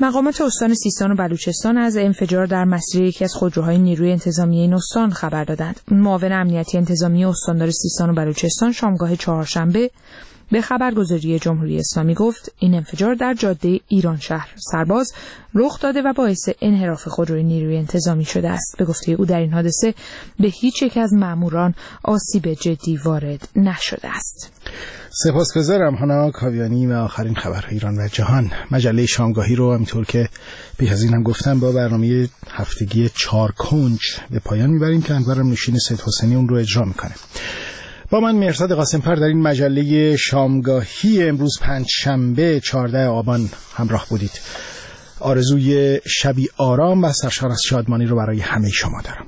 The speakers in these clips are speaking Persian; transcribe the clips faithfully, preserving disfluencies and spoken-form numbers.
مقامات استان سیستان و بلوچستان از انفجار در مسیر یکی از خودروهای نیروی انتظامی این استان خبر دادند. معاون امنیتی انتظامی استاندار سیستان و بلوچستان شامگاه چهارشنبه به خبرگزاری جمهوری اسلامی گفت این انفجار در جاده ایران شهر سرباز رخ داده و باعث انحراف خودروی نیروی انتظامی شده است. به گفته او در این حادثه به هیچ یک از ماموران آسیب جدی وارد نشده است. سپاسگزارم هانا کاویانی و آخرین خبرهای ایران و جهان. مجله شامگاهی رو همینطور که پیش از اینم گفتم با برنامه هفتگی چهار کنج به پایان میبریم که انورم نوشین سید حسینی اون رو اجرا میکنه. با من مهرزاد قاسم‌پر در این مجله شامگاهی امروز پنجشنبه چهاردهم آبان همراه بودید. آرزوی شبی آرام و سرشار از شادمانی رو برای همه شما دارم.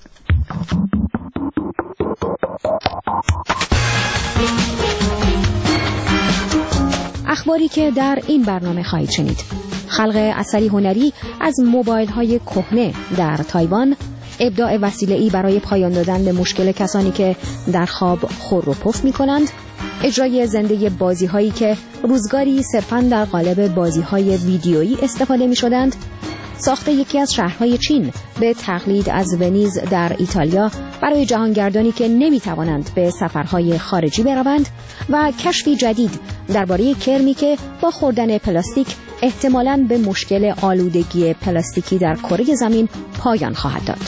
اخباری که در این برنامه خواهید شنید: خلق اثری هنری از موبایل‌های کهنه در تایوان، ابداع وسیله‌ای برای پایان دادن به مشکل کسانی که در خواب خور و پف می‌کنند، اجرای زنده بازی‌هایی که روزگاری صرفاً در قالب بازی‌های ویدیویی استفاده می‌شدند، ساخت یکی از شهرهای چین به تقلید از ونیز در ایتالیا برای جهانگردانی که نمی‌توانند به سفرهای خارجی بروند و کشفی جدید درباره کرمی که با خوردن پلاستیک احتمالاً به مشکل آلودگی پلاستیکی در کره زمین پایان خواهد داد.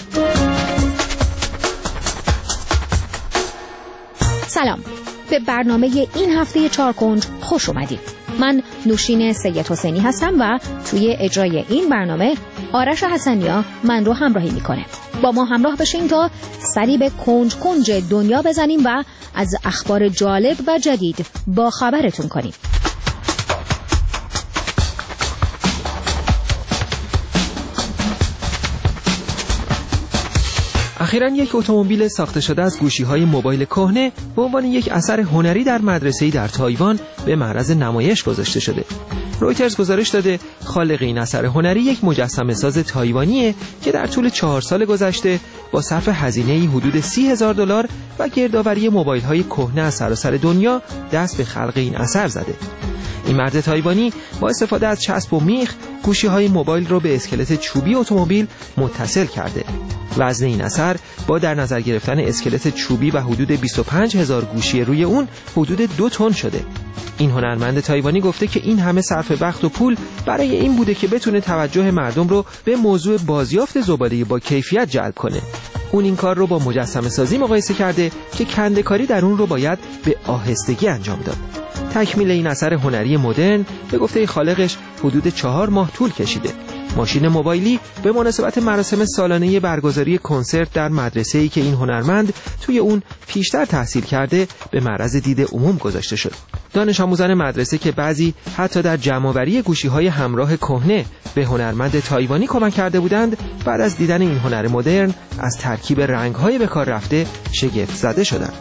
سلام، به برنامه این هفته چهار کنج خوش اومدید. من نوشین سید حسینی هستم و توی اجرای این برنامه آرش حسنیا من رو همراهی میکنه. با ما همراه بشین تا سری به کنج کنج دنیا بزنیم و از اخبار جالب و جدید با خبرتون کنیم. اخیراً یک اتومبیل ساخته شده از گوشی‌های موبایل کهنه به عنوان یک اثر هنری در مدرسه‌ای در تایوان به معرض نمایش گذاشته شده. رویترز گزارش داده خالق این اثر هنری یک مجسمه ساز تایوانیه که در طول چهار سال گذشته با صرف هزینه‌ای حدود سی هزار دلار و گردآوری موبایل‌های کهنه از سراسر دنیا دست به خلق این اثر زده. این مرد تایوانی با استفاده از چسب و میخ گوشی‌های موبایل رو به اسکلت چوبی اتومبیل متصل کرده. وزن این اثر با در نظر گرفتن اسکلت چوبی و حدود بیست و پنج هزار گوشی روی اون حدود دو تن شده. این هنرمند تایوانی گفته که این همه صرف وقت و پول برای این بوده که بتونه توجه مردم رو به موضوع بازیافت زباله با کیفیت جلب کنه. اون این کار رو با مجسمه سازی مقایسه کرده که کنده‌کاری در اون رو باید به آهستگی انجام داد. تکمیل این اثر هنری مدرن به گفته خالقش حدود چهار ماه طول کشیده. ماشین موبایلی به مناسبت مراسم سالانه برگزاری کنسرت در مدرسه‌ای که این هنرمند توی اون پیشتر تحصیل کرده به معرض دید عموم گذاشته شد. دانش آموزان مدرسه که بعضی حتی در جمع‌آوری گوشی‌های همراه کهنه به هنرمند تایوانی کمک کرده بودند، بعد از دیدن این هنر مدرن از ترکیب رنگ‌های به کار رفته شگفت زده شدند.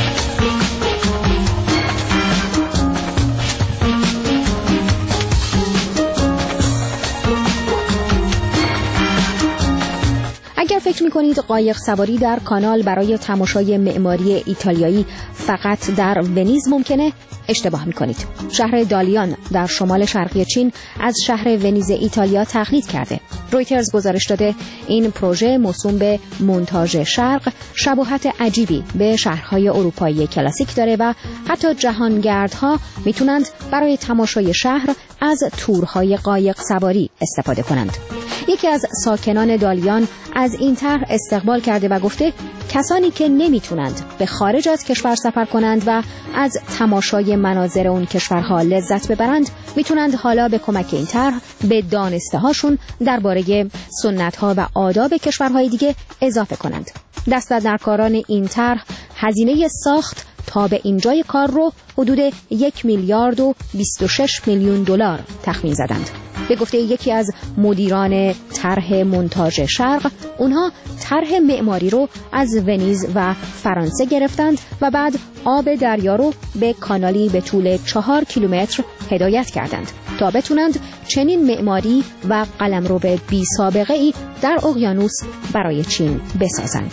اگر فکر می‌کنید قایق سواری در کانال برای تماشای معماری ایتالیایی فقط در ونیز ممکنه، اشتباه می‌کنید. شهر دالیان در شمال شرقی چین از شهر ونیز ایتالیا تقلید کرده. رویترز گزارش داده این پروژه موسوم به مونتاژ شرق شباهت عجیبی به شهرهای اروپایی کلاسیک داره و حتی جهانگردها میتونند برای تماشای شهر از تورهای قایق سواری استفاده کنند. یکی از ساکنان دالیان از این طرح استقبال کرده و گفته کسانی که نمیتونند به خارج از کشور سفر کنند و از تماشای مناظر اون کشورها لذت ببرند، میتونند حالا به کمک این طرح به دانسته هاشون درباره سنت ها و آداب کشورهای دیگه اضافه کنند. دست‌درکاران این طرح هزینه ساخت تا به اینجای کار رو حدود یک میلیارد و بیست و شش میلیون دلار تخمین زدند. به گفته یکی از مدیران طرح مونتاژ شرق، اونها طرح معماری رو از ونیز و فرانسه گرفتند و بعد آب دریا رو به کانالی به طول چهار کیلومتر هدایت کردند تا بتونند چنین معماری و قلمرو بی سابقه ای در اقیانوس برای چین بسازند.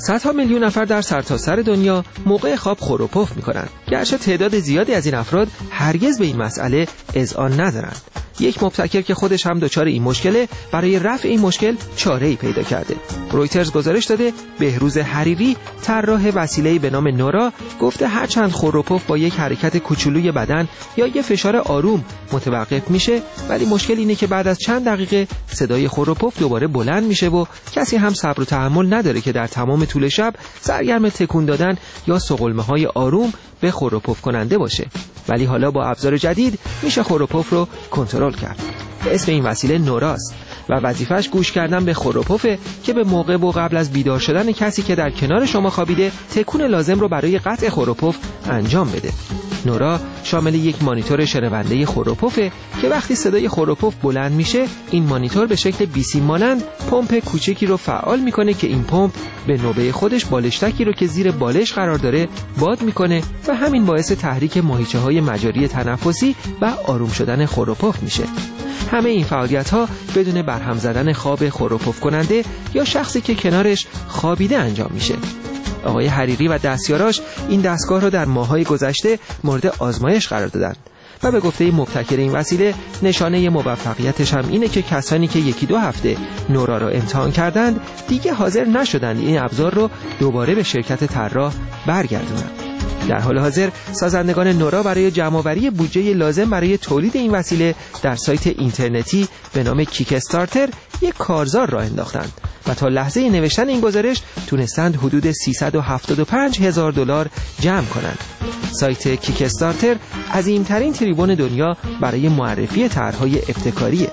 صدها میلیون نفر در سرتاسر دنیا موقع خواب خور و پف میکنند. گرچه تعداد زیادی از این افراد هرگز به این مسئله اذعان ندارند. یک مبتکر که خودش هم دچار این مشکله برای رفع این مشکل چاره‌ای پیدا کرده. رویترز گزارش داده بهروز حریری طراح وسیله‌ای به نام نورا گفته هر چند خور و پف با یک حرکت کوچولوی بدن یا یک فشار آروم متوقف میشه، ولی مشکل اینه که بعد از چند دقیقه صدای خور و پف دوباره بلند میشه و کسی هم صبر و تحمل نداره که در تمام طول شب سرگرم تکون دادن یا سقلمه‌های آروم به خور و پف کننده باشه. ولی حالا با ابزار جدید میشه خور و پف رو کنترل کرد. اسم این وسیله نوراست و وظیفش گوش کردن به خور و پفه که به موقع و قبل از بیدار شدن کسی که در کنار شما خوابیده تکون لازم رو برای قطع خور و پف انجام بده. نورا شامل یک مانیتور شنونده خور و پفه که وقتی صدای خور و پف بلند میشه، این مانیتور به شکل بیسیم مانند پمپ کوچکی رو فعال میکنه که این پمپ به نوبه خودش بالشتکی رو که زیر بالش قرار داره باد میکنه و همین باعث تحریک ماهیچه‌های مجاری تنفسی و آروم شدن خور و پف میشه. همه این فعالیت‌ها بدون برهم زدن خواب خور و پف کننده یا شخصی که کنارش خوابیده انجام میشه. آقای حریری و دستیاراش این دستگاه را در ماه‌های گذشته مورد آزمایش قرار دادند و به گفته مبتکر این وسیله نشانه موفقیتش هم اینه که کسانی که یکی دو هفته نورا را امتحان کردند دیگه حاضر نشدند این ابزار رو دوباره به شرکت طراح برگردونند. در حال حاضر سازندگان نورا برای جمع‌آوری بودجه لازم برای تولید این وسیله در سایت اینترنتی به نام کیک استارتر یک کارزار را انداختند و تا لحظه نوشتن این گزارش تونستند حدود سیصد و هفتاد و پنج هزار دلار جمع کنند. سایت کیک استارتر عظیم‌ترین تریبون دنیا برای معرفی طرح‌های ابتکاریه.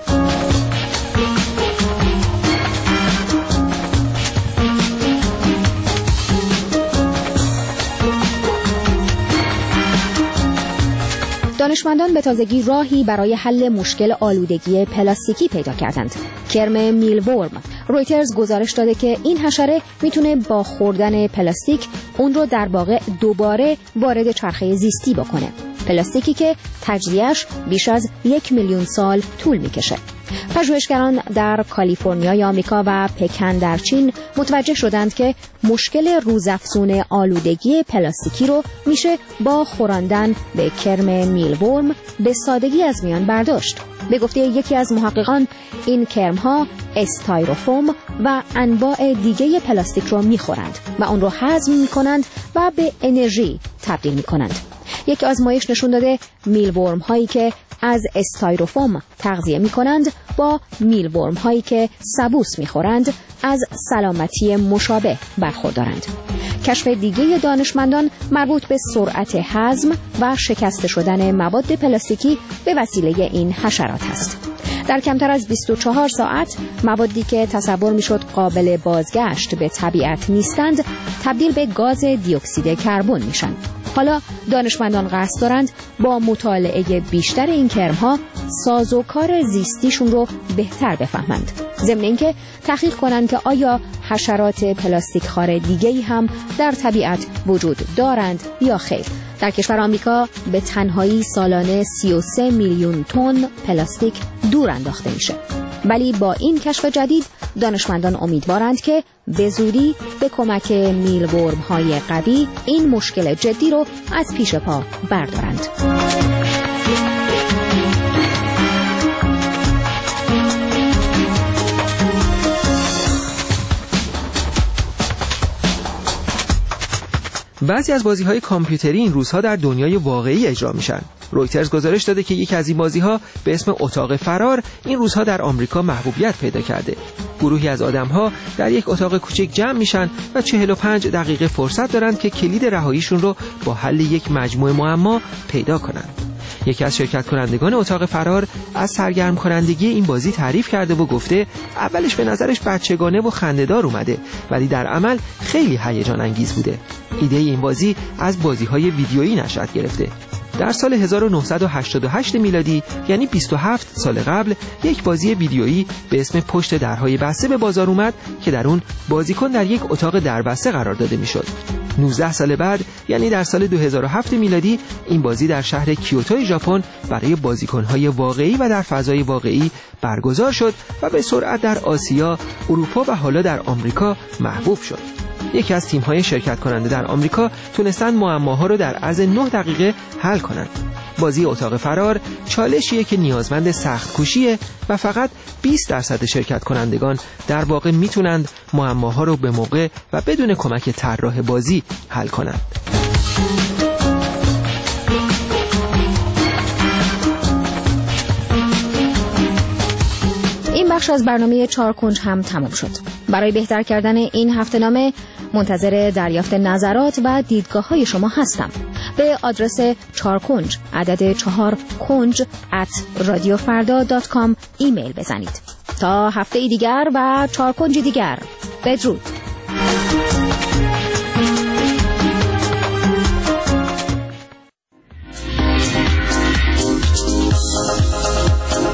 دانشمندان به تازگی راهی برای حل مشکل آلودگی پلاستیکی پیدا کردند. کرم میلورم. رویترز گزارش داده که این حشره میتونه با خوردن پلاستیک اون رو در واقع دوباره وارد چرخه زیستی بکنه. پلاستیکی که تجزیه‌اش بیش از یک میلیون سال طول میکشه. پژوهشگران در کالیفرنیای آمریکا و پکن در چین متوجه شدند که مشکل روزافزون آلودگی پلاستیکی رو میشه با خوراندن به کرم میلورم به سادگی از میان برداشت. به گفته یکی از محققان این کرم‌ها استایروفوم و انواع دیگه پلاستیک رو میخورند و اون رو هضم میکنند و به انرژی تبدیل میکنند. یک آزمایش نشون داده میلورم هایی که از استایروفوم تغذیه می کنند با میلورم هایی که سبوس می خورند از سلامتی مشابه برخوردارند. کشف دیگه دانشمندان مربوط به سرعت هضم و شکسته شدن مواد پلاستیکی به وسیله این حشرات است. در کمتر از بیست و چهار ساعت موادی که تصور میشد قابل بازگشت به طبیعت نیستند تبدیل به گاز دی اکسید کربن میشن. حالا دانشمندان قصد دارند با مطالعه بیشتر این کرم‌ها سازوکار زیستیشون رو بهتر بفهمند. ضمن اینکه تحقیق کنند که آیا حشرات پلاستیک خوار دیگه‌ای هم در طبیعت وجود دارند یا خیر. در کشور آمریکا به تنهایی سالانه سی و سه میلیون تن پلاستیک دور انداخته میشه. ولی با این کشف جدید دانشمندان امیدوارند که به زودی به کمک میلورم های قوی این مشکل جدی رو از پیش پا بردارند. بعضی از بازی‌های کامپیوتری این روزها در دنیای واقعی اجرا میشن. رویترز گزارش داده که یکی از این بازی‌ها به اسم اتاق فرار این روزها در آمریکا محبوبیت پیدا کرده. گروهی از آدم‌ها در یک اتاق کوچک جمع میشن و چهل و پنج دقیقه فرصت دارند که کلید رهاییشون رو با حل یک مجموعه معما پیدا کنند. یکی از شرکت کنندگان اتاق فرار از سرگرم کنندگی این بازی تعریف کرده و گفته اولش به نظرش بچگانه و خنده‌دار اومده ولی در عمل خیلی هیجان انگیز بوده. ایده این بازی از بازی‌های ویدیویی نشأت گرفته. در سال هزار و نهصد و هشتاد و هشت میلادی یعنی بیست و هفت سال قبل یک بازی ویدیویی به اسم پشت درهای بسته به بازار اومد که در اون بازیکن در یک اتاق دربسته قرار داده میشد. نوزده سال بعد یعنی در سال دو هزار و هفت میلادی این بازی در شهر کیوتو ژاپن برای بازیکن‌های واقعی و در فضای واقعی برگزار شد و به سرعت در آسیا، اروپا و حالا در آمریکا محبوب شد. یکی از تیم‌های شرکت کننده در آمریکا تونستن معماها رو در عرض نه دقیقه حل کنند. بازی اتاق فرار چالشیه که نیازمند سخت کوشیه و فقط بیست درصد شرکت کنندگان در واقع میتونند معماها رو به موقع و بدون کمک طراح بازی حل کنند. این بخش از برنامه چهار کنج هم تمام شد. برای بهتر کردن این هفته نامه منتظر دریافت نظرات و دیدگاه های شما هستم. به آدرس چهار کنج عدد چهار کنج ات رادیو فردا دات کام ایمیل بزنید. تا هفته دیگر و چهار کنج دیگر، بدرود.